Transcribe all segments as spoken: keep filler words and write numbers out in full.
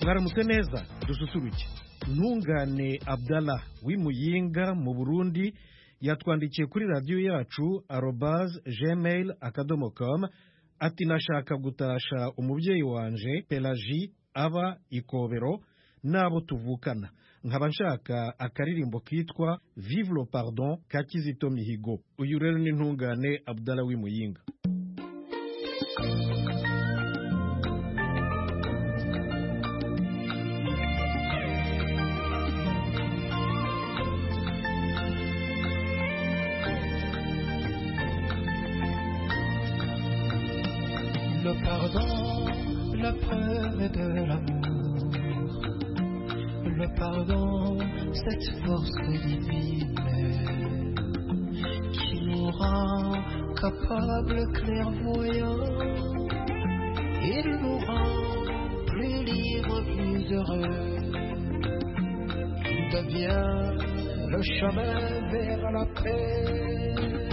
mwaramutse neza dususuruke. Ntungane Abdallah w'Imuyinga mu Burundi yatwandikiye kuri radiyo yacu arobase gmail akadomo com ati nashaka gutasha umubyeyi wanje Pelagie aba Ikobero n'abo tuvukana, nkaba nshaka akaririmbo kitwa Vive le pardon ka Kizito Mihigo. Uyu rero ni Ntungane Abdallah w'Imuyinga. Le pardon, la preuve de l'amour. Le pardon, cette force divine qui nous rend capables, clairvoyants. Il nous rend plus libres, plus heureux. Il devient le chemin vers la paix.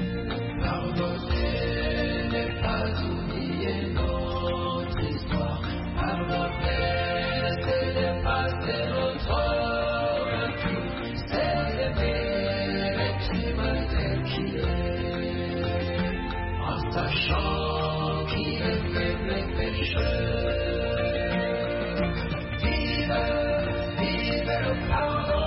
Pardonner n'est pas oublier notre histoire. Pardonner, c'est dépasser notre vécu. C'est aimer l'être humain tel qu'il est, en sachant qu'il est faible et pécheur. Vive, vive le pardon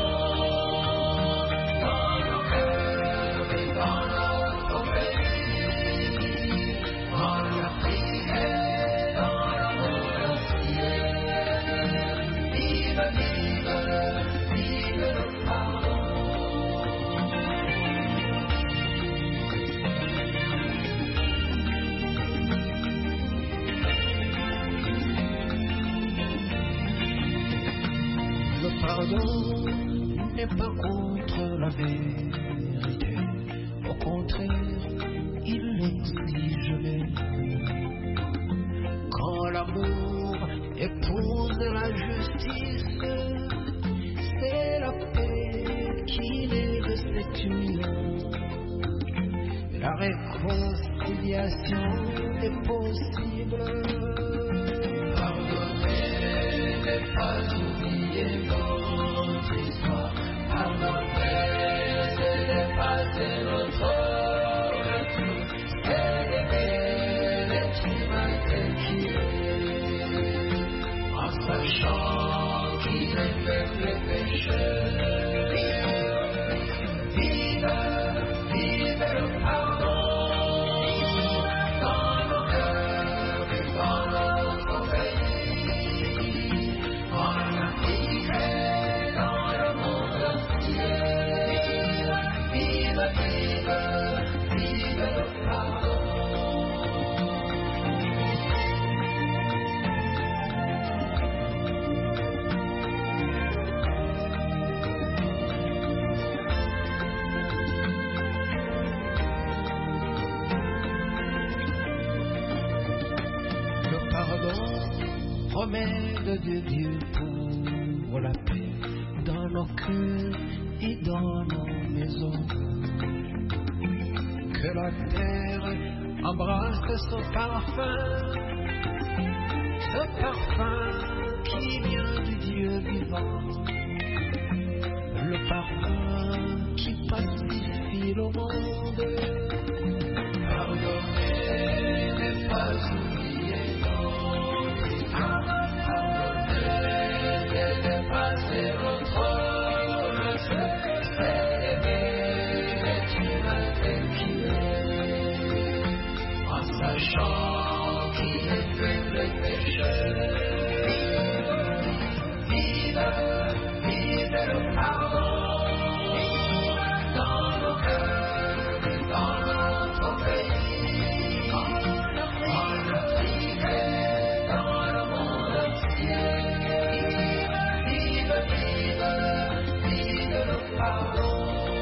dans nos cœurs et dans notre pays, en Afrique et dans le monde entier. Vive, vive, vive le pardon. Le pardon n'est pas contre la vérité, au contraire, il exige les quand l'amour épouse la justice, c'est la paix qui naît de cette union. La réconciliation est possible. Pardonner n'est pas oublier notre histoire. Pardonner, c'est dépasser notre vécu. C'est aimer l'être humain tel qu'il est, en sachant qu'il est faible et pécheur. Vive, vive le pardon dans nos cœurs et dans notre pays, en Afrique et dans le monde entier. Vive, vive, vive le pardon. Le pardon, remède de Dieu pour la paix dans nos cœurs et dans nos maisons. Que la terre embrasse son parfum, ce parfum qui vient du Dieu vivant, le parfum qui pacifie le monde. Pardonner n'est pas oublier notre histoire. Pardonner, c'est dépasser notre vécu. C'est aimer l'être humain tel qu'il est, en sachant qu'il est faible et pécheur. Vive, vive le pardon dans nos cœurs et dans notre pays, en Afrique et dans le monde entier. Vive, vive, vive le pardon.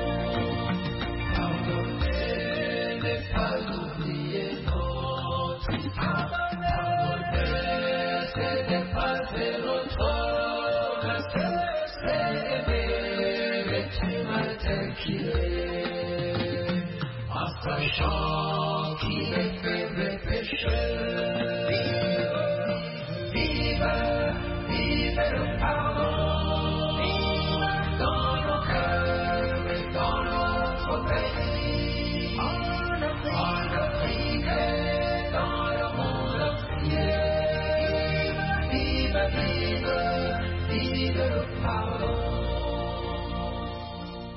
Pardonner n'est pas oublier notre histoire. Pardonner, c'est dépasser notre vécu. C'est aimer l'être humain tel qu'il est, en sachant qu'il est faible et pécheur. Vive, vive, vive le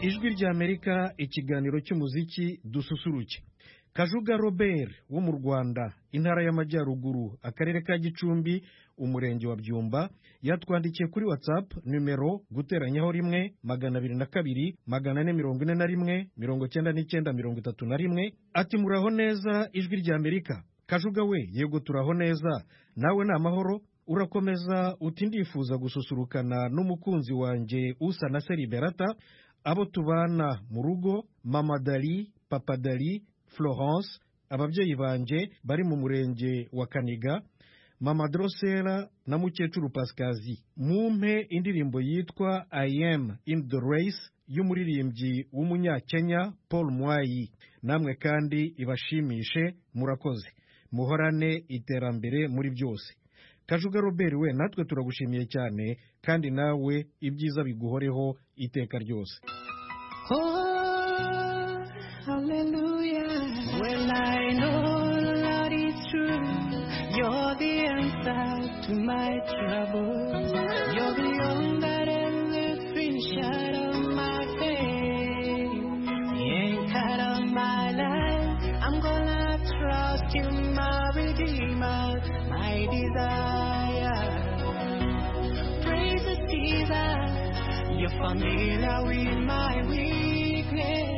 ijwi ry'Amerika, ikiganiro cy'umuziki dususuruke. Kajuga Robert wo mu Rwanda, intara y'Amajyaruguru, akarere ka Gicumbi, umurenge wa Byumba, yatwandikiye kuri WhatsApp numero guteranyaho rimwe magana abiri na kabiri magana ane mirongo ine na rimwe mirongo cyenda n'icyenda mirongo itatu na rimwe, ati muraho neza ijwi ry'Amerika. Kajuga we, yego turaho neza, nawe ni amahoro? Urakomeza uti ndifuza gususurukana n'umukunzi wanjye usa na Seriberata, abo tubana mu rugo, Mama Dali, Papa Dali, Florence, ababyeyi banje bari mu murenge wa Kaniga, Mama Drosera na mukecuru Pasikazi. Mumpe indirimbo yitwa I Am in the Race y'umuririmbyi w'umunyakenya Paul Mwayi. Namwe kandi ibashimishe, murakoze. Muhorane iterambere muri byose. Kajuga Robert we, natwe turagushimiye cyane, kandi nawe ibyiza biguhoreho iteka ryose. Oh, hallelujah. When I know that it's true, you're the answer to my troubles. You're the one that everything shadow of my faith. The anchor of my life, I'm gonna trust you, my Redeemer, my desire. Praise Jesus, you're familiar with my weakness.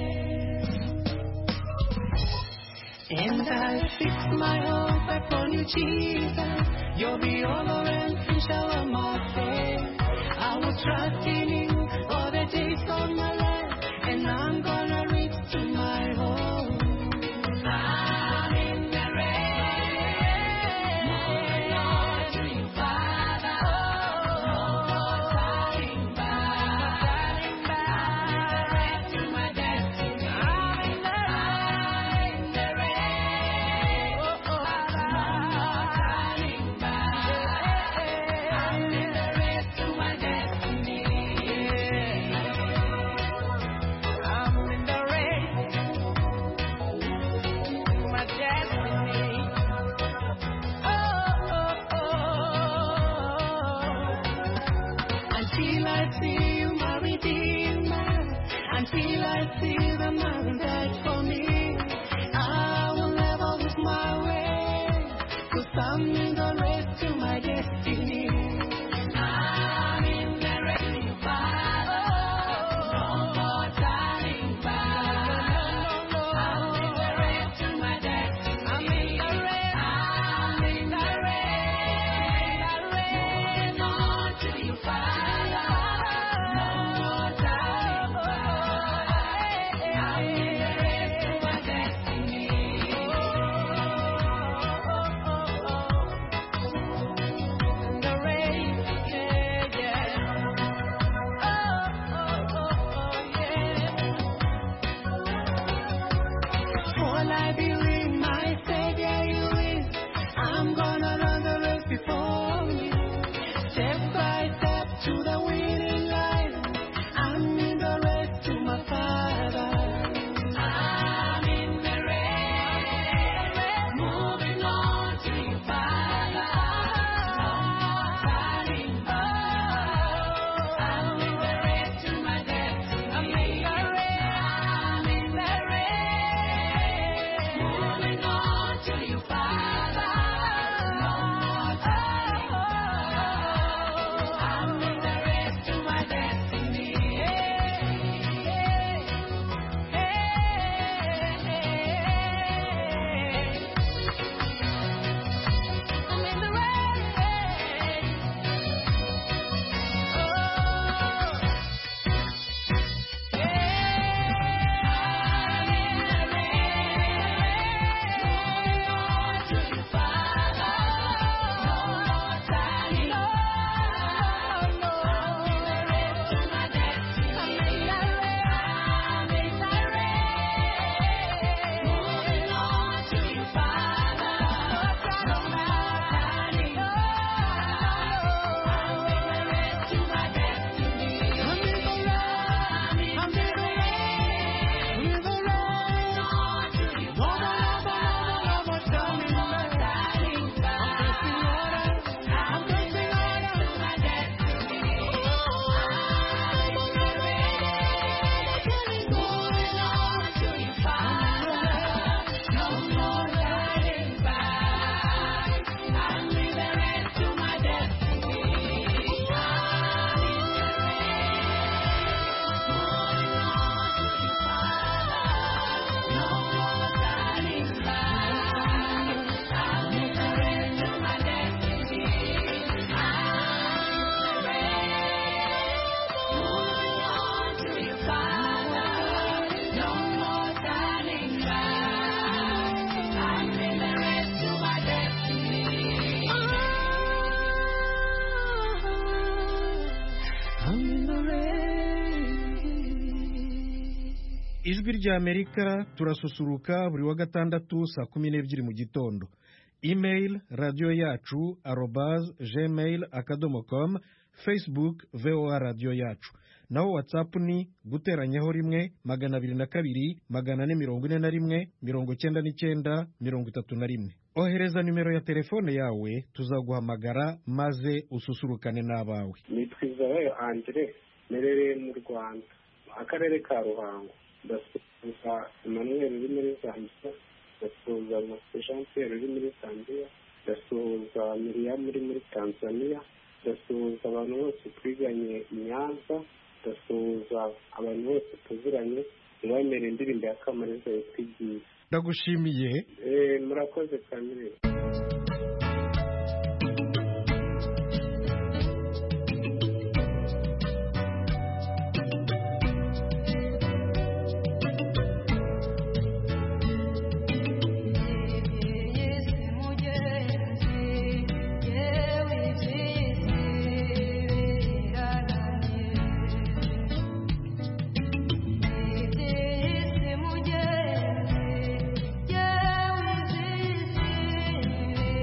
And I fix my hope upon you, Jesus. You'll be over and finish our my faith. I will trust in you all the days of my life, and I'm gonna reach to my home. I'm in the race, moving on to you, Father. No more turning back, turning back to my destiny. I'm in the race, in the race, oh, oh, no more turning back. I'm in the race to my destiny. I'm in the race to my destiny. Oh, oh, oh. Until I see you, my Redeemer, until I see the man who died for me, I will never lose my way, 'cause I'm in the race to my destiny. I'm in the race, Father. No more turning back. I'm in the race to my destiny. I'm in the race. I'm in the race. Moving on to you, Father. No more turning back. I'm in the race to my destiny. Oh, oh, oh, oh. In the race. ijwi ry'Amerika turasusuruka buri wa gatandatu saa kumi n'ebyiri mu gitondo. Email radio yacu arobase gmail akadomo com, Facebook V O A radio yacu. Naho WhatsApp ni guteranyaho rimwe magana abiri na kabiri magana ane mirongo ine na rimwe mirongo cyenda n'icyenda mirongo itatu na rimwe. Ohereza nimero ya telefone yawe tuzaguhamagara maze ususurukane n'abawe. Nitwizayo Andre merereye mu Rwanda akarere ka Ruhango. Ndasuhuza Emmanuel uri muri Zambia, ndasuhuza Jean Pierre uri muri Zambia, ndasuhuza Miriam uri muri Tanzania, ndasuhuza abantu bose twiganye i Nyanza, ndasuhuza abantu bose tuziranye, ntibamere indirimbo ya Kamariza yitwigiye. Ndagushimiye. Eh, murakoze Kamire. Yeah.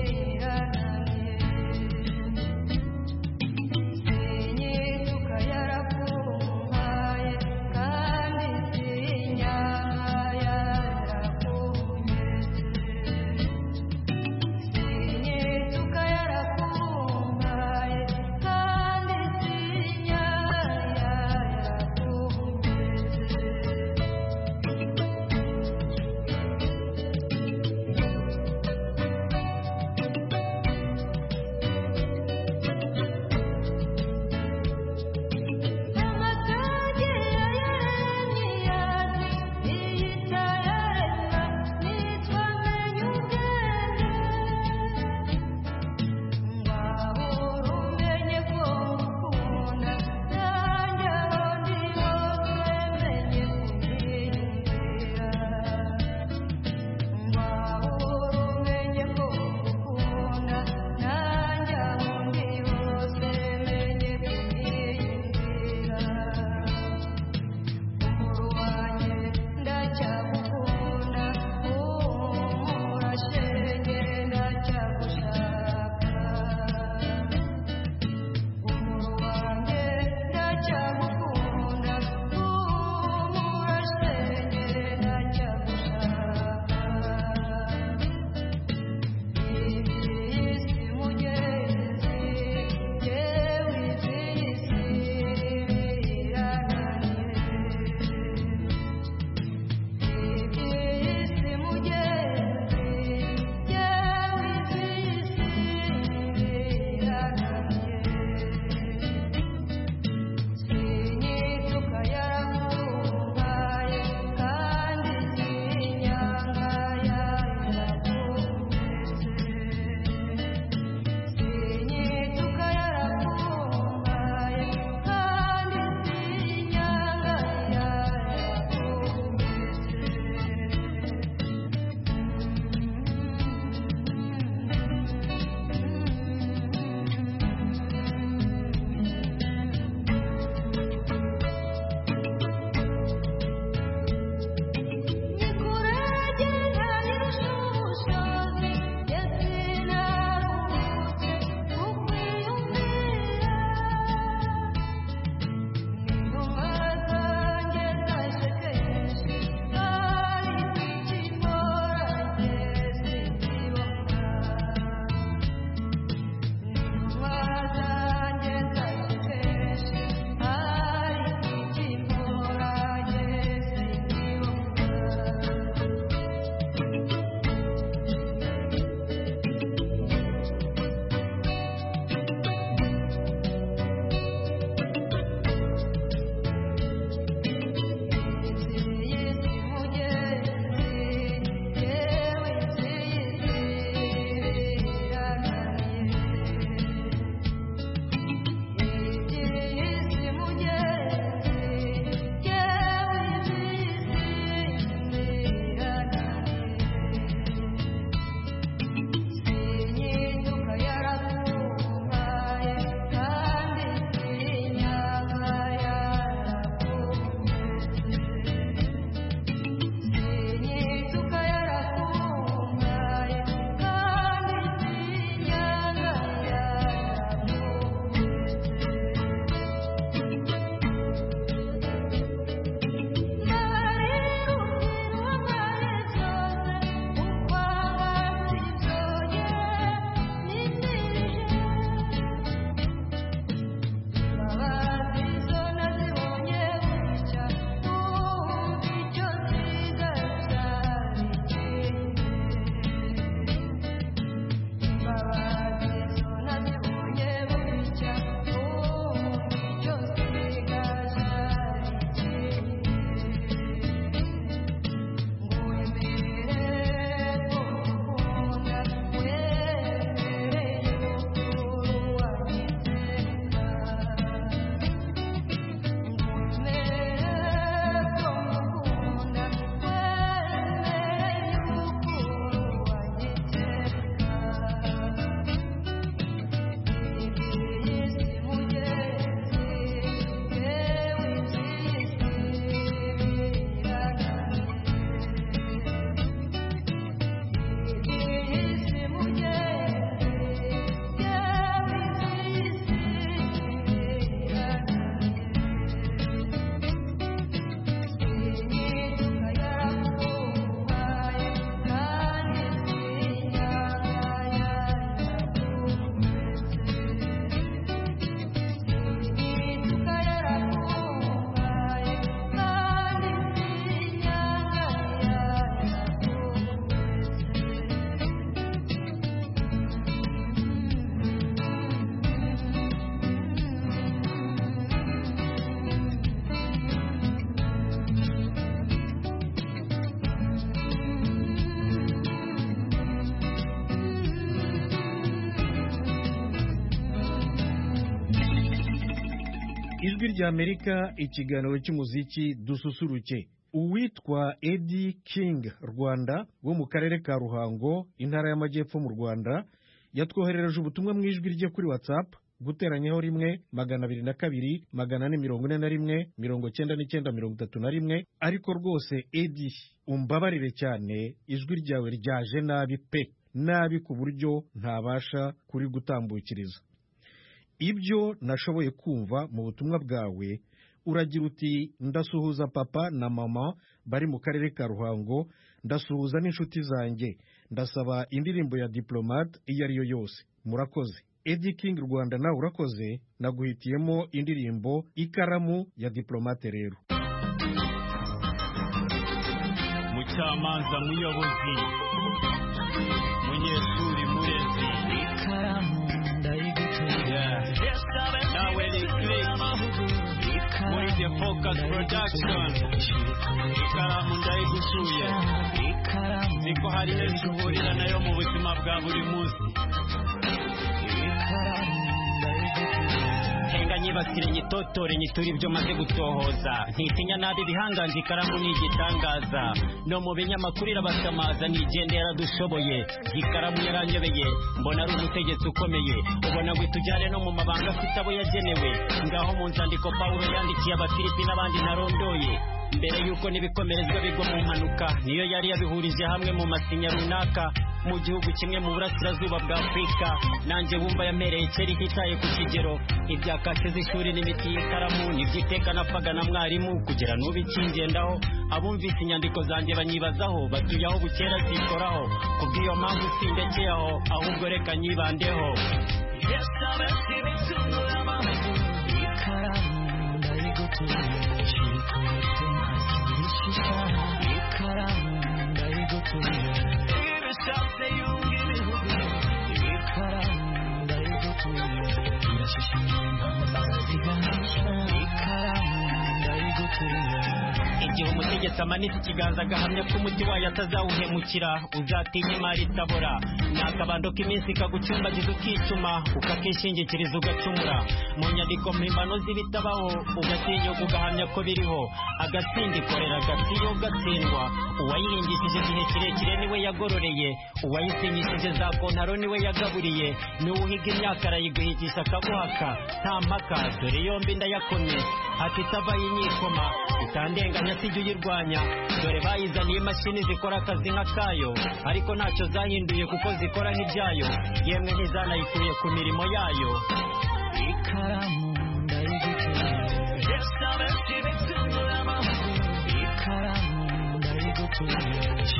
ijwi ry'Amerika, ikiganiro cy'umuziki dususuruke. Uwitwa Eddie King Rwanda wo mu karere ka Ruhango, intara y'Amajyepfo mu Rwanda, yatwoherereje ubutumwa mu ijwi rye kuri WhatsApp, guteranyaho rimwe magana abiri na kabiri magana ane mirongo ine na rimwe mirongo cyenda n'icyenda mirongo itatu na rimwe. Ariko rwose Eddie, umbabarire cyane, ijwi ryawe ryaje nabi pe, nabi ku buryo ntabasha kuri gutambukiriza. Ibyo nashoboye kumva mu butumwa bwawe, uragira uti ndasuhuza papa na mama bari mu karere ka Ruhango, ndasuhuza n'inshuti zanjye, ndasaba indirimbo ya Diplomate iyo ari yo yose. Murakoze. Eddie King Rwanda, nawe urakoze, naguhitiyemo indirimbo Ikaramu ya Diplomate rero. Mucamanza, muyobozi, munyeshuri, murezi, ikaramu ndayigutuye, nawe Likrima muri The Focus Production, ikaramu ndayigutuye, niko hari henshi uhurira nayo mu buzima bwa buri munsi. Henga nyibasire nyitotore nyitura ibyo maze gutohoza, ntitinya nabi bihangange, ikaramu ni igitangaza, no mu binyamakuru irabasamaza, nigendera dushoboye, ikaramu yaranyobeye, mbona ari umutegetsi ukomeye, ubona ngo itujyane no mu mabanga afite abo yagenewe, ngaho mu nzandiko Pawulo yandikiye Abafilipi n'abandi narondoye, mbere yuko n'ibikomerezwa bigwa mu mpanuka, niyo yari yabihurije hamwe mu masinya runaka, mu gihugu kimwe mu burasirazuba bwa Afurika, nanjye wumva yamereye kera ititaye ku kigero, ibya kashe z'ishuri n'imiti y'ikaramu, n'ibyiteka napfaga na mwarimu, kugera n'ubu ikingendaho, abumvise inyandiko zanjye banyibazaho, batuye aho bukera zikoraho, kubw'iyo mpamvu sindekeye aho, ahubwo reka nyibandeho. Ikaramu ndayigutuye, ikaramu ndayigutuye, ibishatse yunga ibihugu, ikaramu ndayigutuye, irashishimye ntambara ziganisha, ikaramu ndayigutuye. Igihe umutegetsi amanitse ikiganza agahamya ko umuti wayo atazawuhemukira, uzatinya imari itabora, ni akabando k'iminsi kagucumbagiza ukicuma, ukakishingikiriza ugacumura, mu nyandiko mpimbano z'ibitabaho ugatinyuka ugahamya ko biriho, agatsinda ikorera agatiyo gatsindwa, uwayihingishije igihe kirekire niwe yagororeye, uwayisinyishije za kontaro niwe yagaburiye, n'uwuhiga imyaka arayiguhigisha akaguhaka, nta mpaka, dore yombi ndayakomye, ati itavaho inyikoma, utandenganya sijya uyirwanya, dore bayizaniye imashini zikora akazi nk'akayo, ariko ntacyo zahinduye kuko zikora nk'ibyayo, yemwe ntizanayikuye ku mirimo yayo. Ikaramu ndayigutuye, ikaramu ndayigutuye,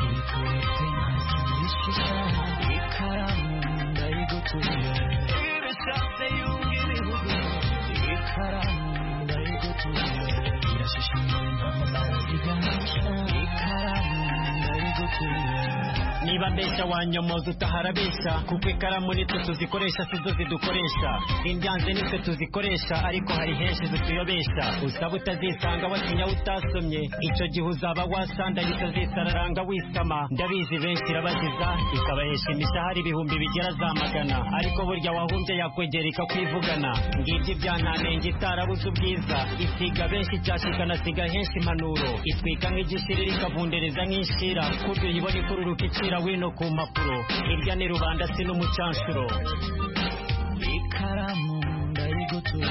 ikaramu ndayigutuye, ibishatse yunga ibihugu, ikaramu ndayigutuye, irashishimye ntambara ziganisha, ikaramu ndayigutuye. Niba mbeshya wanyomoza utaharabeshya, kuko ikaramu nitwe tuzikoresha sizo zidukoresha, indyanze nitwe tuzikoresha, ariko hari henshi zituyobesha, usaba utazisanga watinya utasomye, icyo gihe uzaba wasandaye utazisararanga wisama, ndabizi benshi irabagiza, ikabahesha imishahara ibihumbi bigera za magana, ariko burya wahumbye yakwegera ikakwivugana, ngibyo ibyantanenge itarabuze ubwiza, isiga benshi cyashikana siga henshi impanuro, itwika nk'igishirira ikavundereza nk'ishira, kuryo yibona ikururuka icira wino ku mpapuro, irya ni rubanda si n'umucanshuro. Ikaramu ndayigutuye,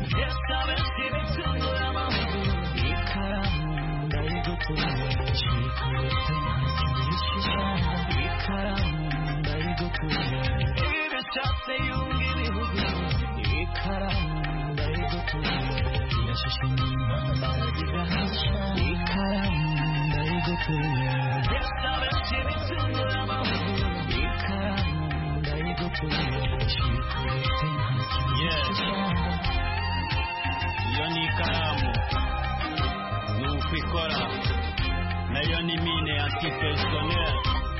ikaramu ndayigutuye, ikaramu ndayigutuye, ibishatse yunga ibihugu, ikaramu ndayigutuye, irashishimye ntambara ziganisha, ikaramu ndayigutuye. Iyo ni ikaramu, ni ukwikora, nayo ni mine antipersonnel.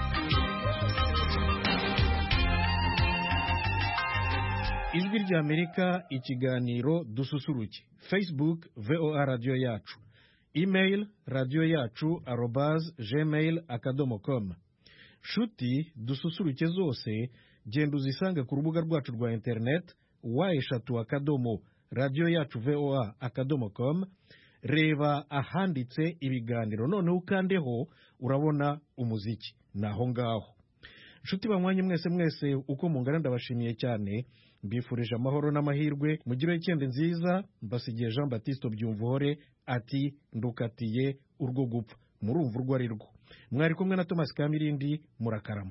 Ijwi ry'Amerika, ikiganiro dususuruke. Facebook V O A radio yacu, email radio yacu arobase gmail akadomo com. Shuti dususuruke zose, genda uzisange ku rubuga rwacu rwa internet wa eshatu akadomo radiyo yacu voa akadomo com, reba ahanditse ibiganiro noneho ukandeho urabona umuziki naho ngaho. Nshuti banywanyi mwese mwese uko mungana ndabashimiye cyane, mbifurije amahoro n'amahirwe, mugire icyende nziza. Mbasigiye Jean Baptiste Byumvuhore ati ndukatiye urwo gupfa, murumva urwo ari rwo. Mwari kumwe na Thomas Kamirindi, murakarama.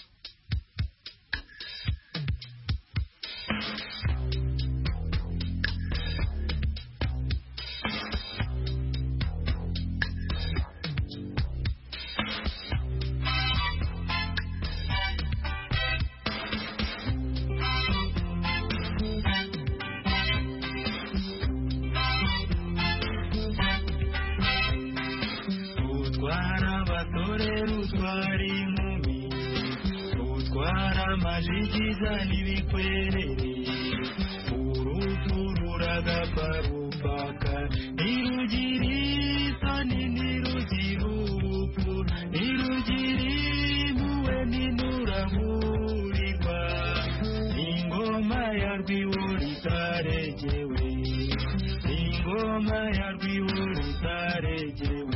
Majigiza n'ibikwerere urutururaga parupaka nirugiri isoni nirugira ubupfu nirugiri impuhwe ninuramurirwa ingoma ya rwiwo ritaregewe ingoma ya rwiwo ritaregewe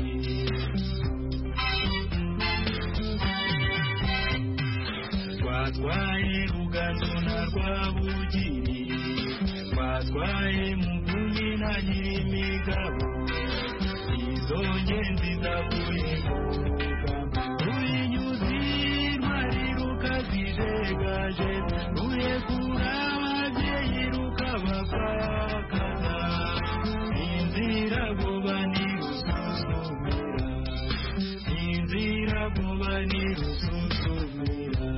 twatwaye Rugando na Rwabugiri twatwaye Muvunyi na Nyirimigabo izo ngenzi zavuye mu rugamba ruyinyuzi intwari rukazijegaje ruyekura ababyeyi rukabapfakaza inzira goba nirusuzumira inzira goba nirusuzumira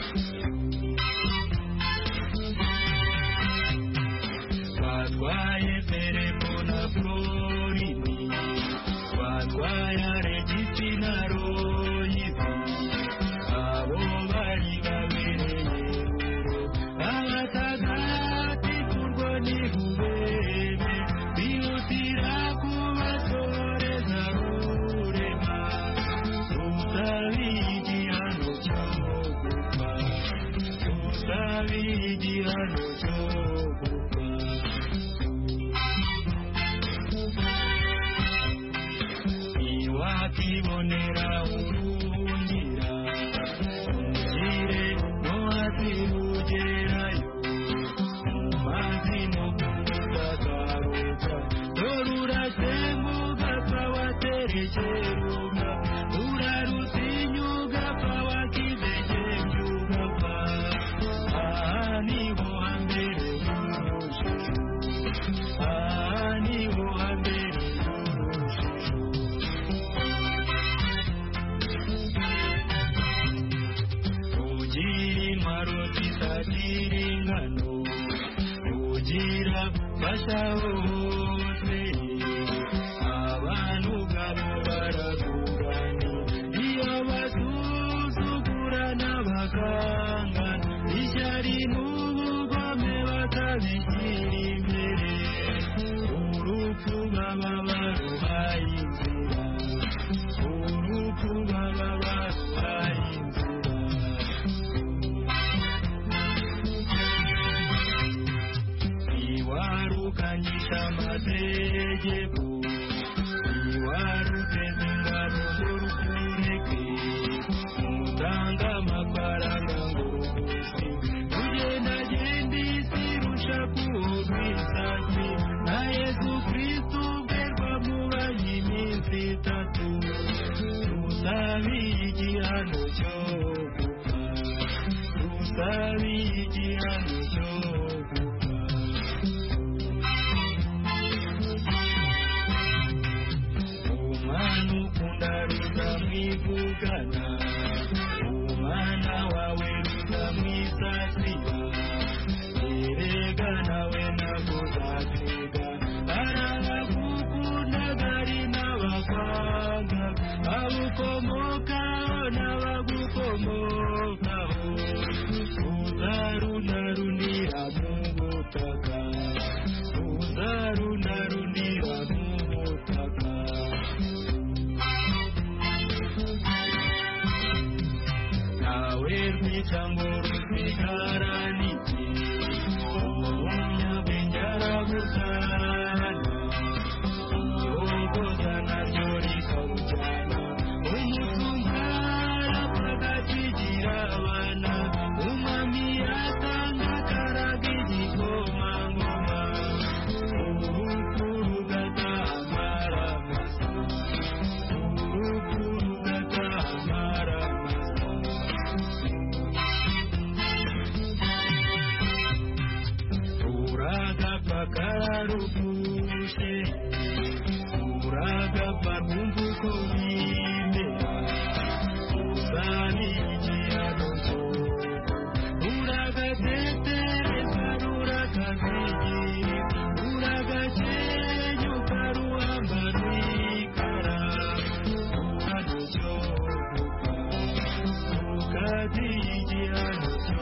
twatwaye Perebo na Florini twatwaye Regisi na Royizi abo bari babereye ruro abatagatifu urwo ni rubebe bihutira kubatoreza rurema rusabiye igihano cyo gupfa rusabiye igihano cyo gupfa iwakibonera urungira umugire no hasi ugerayo mu mazi no kutagaruka dore urasembuga pa waterekeruka urarutinyuga pa wakidegembyuga pa aha niho hambere y'urujijo aha niho hambere y'urujijo ugira intwaro zitagira ingano ugira fasha hose abantu ubwabo baragurana iyo basuzugura n'abaganga ishyari n'ubugome bakabigira imbere urupfu baba baruhaye inzira urupfu baba baruhaye inzira iwarukanyisha amategeko iwaruteza ingabo ngo rukureke mutanga amafaranga ngo rugusi ugendagenda isi rusha kuhurwisasi na Yesu Kristo ubwe rwamubanye iminsi itatu rusabiye igihano cyo gupfa rusabiye igihano cyo gupfa umwana ukunda ruzamwivugana umwana wawe ruzamwisasira erega nawe ntabwo uzasiga arabagukunda ari n'abakwanga abukomokaho n'abagukomokaho uzarunarunira mu butaka uzarunarunira mu butaka nawe rwica ngo rusigaranike umunyabwenge arabuze warupushe uragapfa rwumva uko bimera uzani igihano cyo uragatetereza rurakazigira uragakenyuka ruhamba rwikara igihano cyo ukagira igihano cyo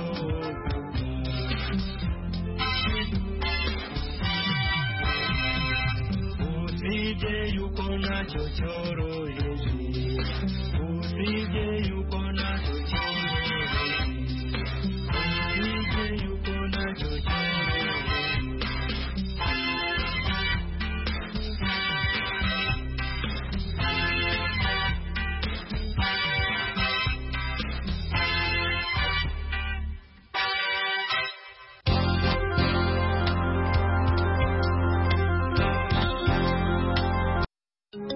usibye yuko nacyo cyoroshye